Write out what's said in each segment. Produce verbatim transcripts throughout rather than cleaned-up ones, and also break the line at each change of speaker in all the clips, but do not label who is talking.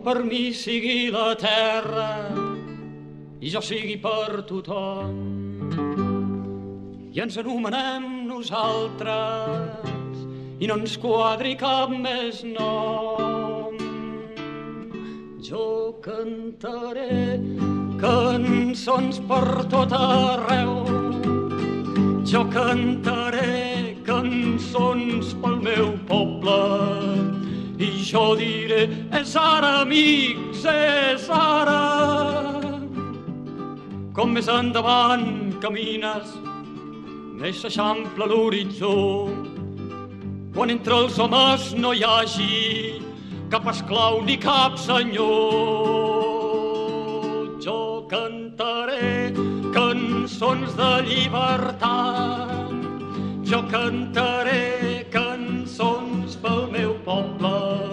per mi sigui la terra i jo sigui per tothom. I ens anomenem nosaltres i no ens quadri cap més nom. Jo cantaré cançons per tot arreu, jo cantaré cançons pel meu poble i jo diré és ara, amics, és ara. Com més endavant camines, més s'eixampla l'horitzó. Quan entre els homes no hi hagi cap esclau ni cap senyor. Jo cantaré cançons de llibertat, jo cantaré cançons pel meu poble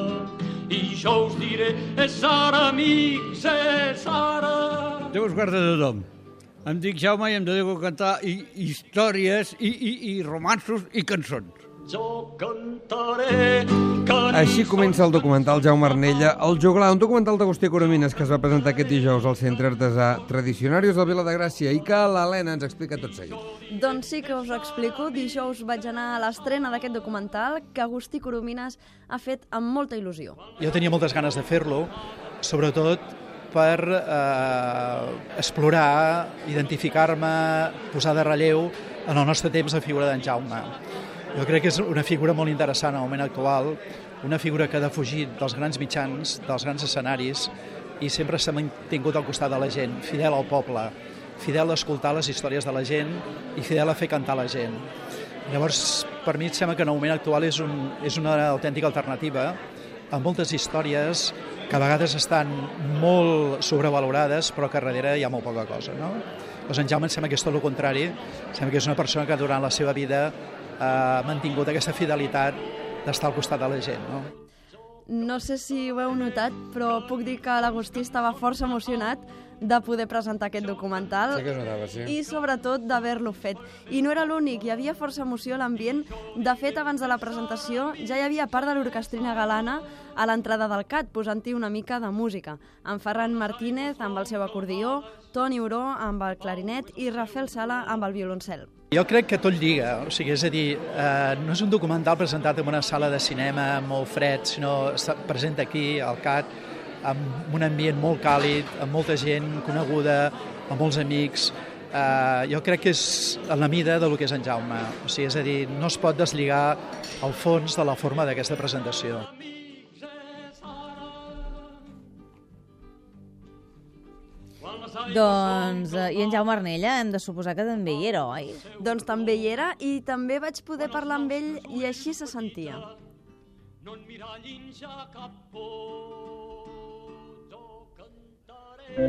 i jo us diré és ara, amics, és ara.
Déu us guarda de tothom. Em dic Jaume i em dedico a cantar i, històries i, i, i romanços i cançons.
Jo cantaré cançons...
Així comença el documental Jaume Arnella, El Joglar, un documental d'Agustí Coromines que es va presentar aquest dijous al Centre Artesà Tradicionarios de Vila de Gràcia i que l'Helena ens explica tot seguit.
Doncs sí que us ho explico. Dijous vaig anar a l'estrena d'aquest documental que Agustí Coromines ha fet amb molta il·lusió.
Jo tenia moltes ganes de fer-lo, sobretot per eh, explorar, identificar-me, posar de relleu en el nostre temps la figura d'en Jaume. Jo crec que és una figura molt interessant al moment actual, una figura que ha defugit dels grans mitjans, dels grans escenaris i sempre s'ha mantingut al costat de la gent, fidel al poble, fidel a escoltar les històries de la gent i fidel a fer cantar la gent. Llavors, per mi em sembla que en el moment actual és, un, és una autèntica alternativa amb moltes històries que a vegades estan molt sobrevalorades però que darrere hi ha molt poca cosa, no? Doncs en Jaume em sembla que és tot el contrari, em sembla que és una persona que durant la seva vida ha mantingut aquesta fidelitat d'estar al costat de la gent, no?
No sé si ho heu notat, però puc dir que l'Agustí estava força emocionat de poder presentar aquest documental.
Sí que es notava, sí.
I sobretot d'haver-lo fet. I no era l'únic, hi havia força emoció a l'ambient. De fet, abans de la presentació ja hi havia part de l'orquestrina galana a l'entrada del C A T, posant-hi una mica de música. En Ferran Martínez amb el seu acordió, Toni Oró amb el clarinet i Rafael Sala amb el violoncel.
Jo crec que tot lliga, o sigui, és a dir, eh, no és un documental presentat en una sala de cinema molt fred, sinó està present aquí, al C A T, amb un ambient molt càlid, amb molta gent coneguda, amb molts amics. Eh, jo crec que és a la mida del que és en Jaume, o sigui, és a dir, no es pot deslligar el fons de la forma d'aquesta presentació.
Doncs, i en Jaume Arnella hem de suposar que també hi era, oi?
Doncs també hi era i també vaig poder parlar amb ell i així se sentia. No en mirallin ja cap por, jo cantaré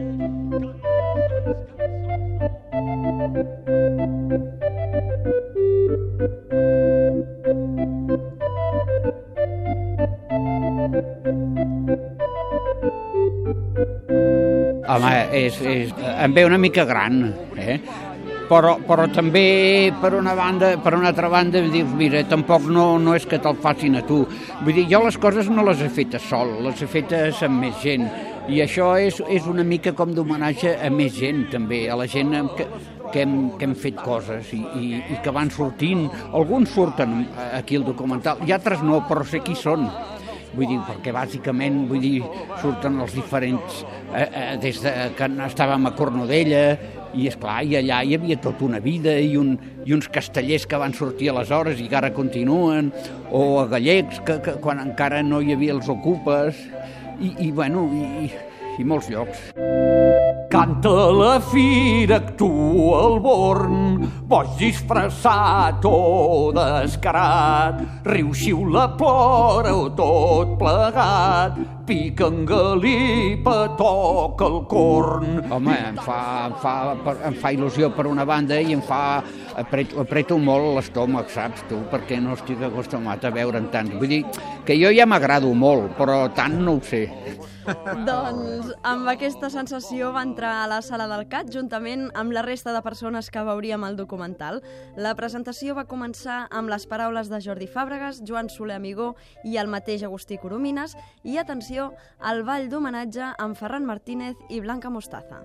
Home, és, és, em ve una mica gran, eh? Però, però també, per una banda, per una altra banda, dius, mira, tampoc no, no és que te'l facin a tu. Vull dir, jo les coses no les he fetes sol, les he fetes amb més gent. I això és, és una mica com d'homenatge a més gent, també, a la gent que, que, hem, que hem fet coses i, i, i que van sortint. Alguns surten aquí al documental, i altres no, però sé qui són. Vull dir, perquè bàsicament, vull dir, surten els diferents, eh, eh, des de que estàvem a Cornudella, i esclar, i allà hi havia tota una vida, i, un, i uns castellers que van sortir aleshores i que ara continuen, o a gallecs, que, que quan encara no hi havia els ocupes, i, i bueno, i, i molts llocs. Canta la fira, actua el born, boig disfressat o descarat, riu, xiula, plora o tot plegat, pica en galipa, toca el corn. Home, em fa, em fa, em fa il·lusió per una banda i em fa... Apreto, apreto molt l'estómac, saps tu, perquè no estic acostumat a veure'n tant. Vull dir que jo ja m'agrado molt, però tant no ho sé.
Doncs amb aquesta sensació va entrar a la sala del C A T juntament amb la resta de persones que veuríem el documental. La presentació va començar amb les paraules de Jordi Fàbregas, Joan Soler Amigó i el mateix Agustí Coromines i, atenció, el ball d'homenatge amb Ferran Martínez i Blanca Mostaza.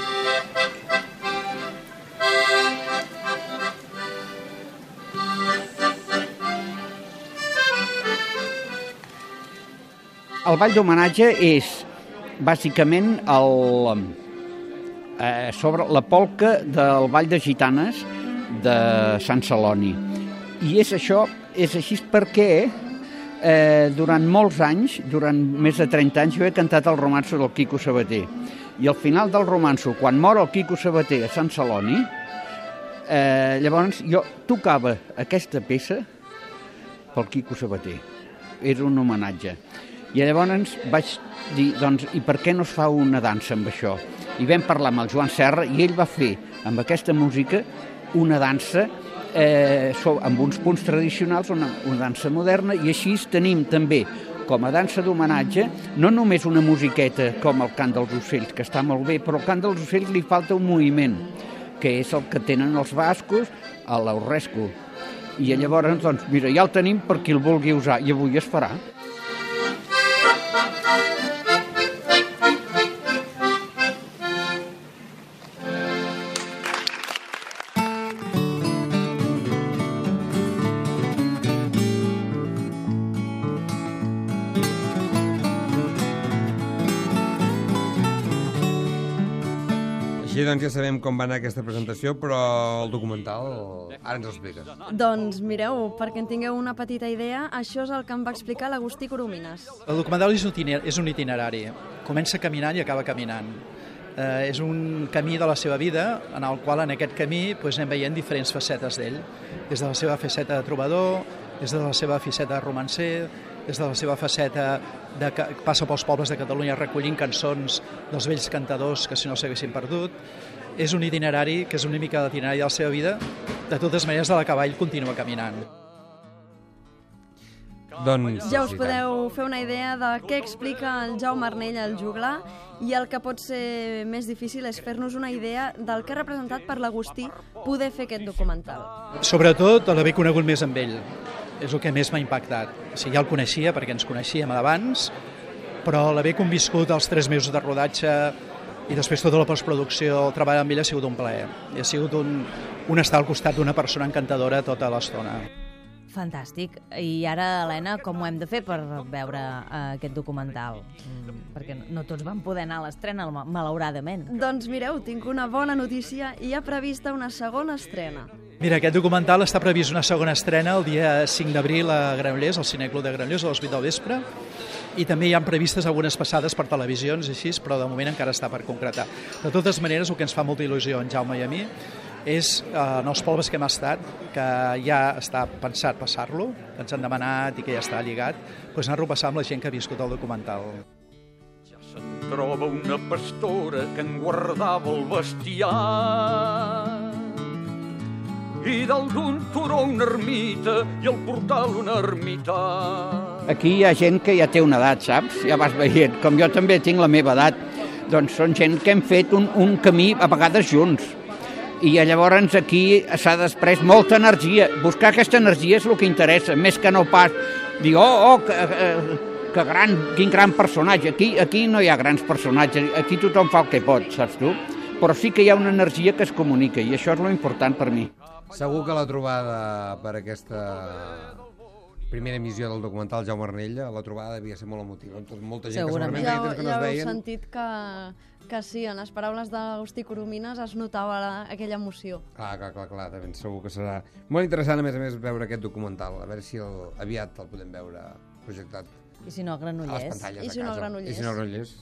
El ball d'homenatge és, bàsicament, el, eh, sobre la polca del Ball de Gitanes de Sant Celoni. I és això, és així perquè eh, durant molts anys, durant més de trenta anys, jo he cantat el romanço del Quico Sabater. I al final del romanço, quan mor el Quico Sabater a Sant Celoni, eh, llavors jo tocava aquesta peça pel Quico Sabater. Era un homenatge. I llavors vaig dir, doncs, i per què no es fa una dansa amb això? I vam parlar amb el Joan Serra i ell va fer, amb aquesta música, una dansa eh, amb uns punts tradicionals, una, una dansa moderna, i així tenim també, com a dansa d'homenatge, no només una musiqueta com el cant dels ocells, que està molt bé, però al cant dels ocells li falta un moviment, que és el que tenen els bascos a l'Aurresco. I llavors, doncs, mira, ja el tenim per qui el vulgui usar, i avui es farà.
Així doncs ja sabem com va anar aquesta presentació, però el documental ara ens l'expliques.
Doncs mireu, perquè en tingueu una petita idea, això és el que em va explicar l'Agustí Coromines.
El documental és un itinerari, és un itinerari. Comença caminant i acaba caminant. Eh, és un camí de la seva vida, en el qual en aquest camí pues, anem veient diferents facetes d'ell. Des de la seva faceta de trobador, des de la seva faceta de romancer, des de la seva faceta de que passa pels pobles de Catalunya recollint cançons dels vells cantadors que si no s'haguessin perdut. És un itinerari que és una mica l'itinerari de la seva vida, de totes maneres de la que ell continua caminant.
Doncs,
ja us podeu fer una idea de què explica el Jaume Arnell al juglar, i el que pot ser més difícil és fer-nos una idea del que ha representat per l'Agustí poder fer aquest documental.
Sobretot l'haver conegut més amb ell. És el que més m'ha impactat. O sigui, ja el coneixia perquè ens coneixíem d'abans, però l'haver conviscut els tres mesos de rodatge i després tota la postproducció, el treball amb ell ha sigut un plaer. I ha sigut un, un estar al costat d'una persona encantadora tota l'estona.
Fantàstic. I ara, Helena, com ho hem de fer per veure uh, aquest documental? Mm, perquè no tots van poder anar a l'estrena, malauradament.
Doncs mireu, tinc una bona notícia, i hi ha prevista una segona estrena.
Mira, aquest documental està previst una segona estrena el dia cinc d'abril a Granollers, al Cineclub de Granollers, a les vuit del vespre, i també hi ha previstes algunes passades per televisions, així, però de moment encara està per concretar. De totes maneres, el que ens fa molta il·lusió en Jaume i a mi és eh, en els pobles que hem estat, que ja està pensat passar-lo, que ens han demanat i que ja està lligat, doncs anar-ho a passar amb la gent que ha viscut el documental.
Ja se'n troba una pastora que en guardava el bestiar, i dalt d'un turó una ermita i al portal una ermita.
Aquí hi ha gent que ja té una edat, saps? Ja vas veient, com jo també tinc la meva edat. Doncs són gent que hem fet un, un camí a vegades junts. I llavors aquí s'ha després molta energia. Buscar aquesta energia és el que interessa, més que no pas dir, oh, oh, que, que gran, quin gran personatge. Aquí, aquí no hi ha grans personatges, aquí tothom fa el que pot, saps tu? Però sí que hi ha una energia que es comunica, i això és lo important per mi.
Segur que la trobada per aquesta primera emissió del documental Jaume Arnella, la trobada devia ser molt emotiva. Molta gent
segurament.
que segurament
Ja,
que no
ja
es
heu
veien.
sentit que, que sí, en les paraules d'Agustí Coromines es notava la, aquella emoció.
Clar, clar, clar, clar, de ben segur que serà molt interessant, a més a més, veure aquest documental. A veure si el, aviat el podem veure projectat
I si no, a
a les
Granollers.
pantalles
I
de
si no, a
casa.
Granollers.
I si no, a Granollers.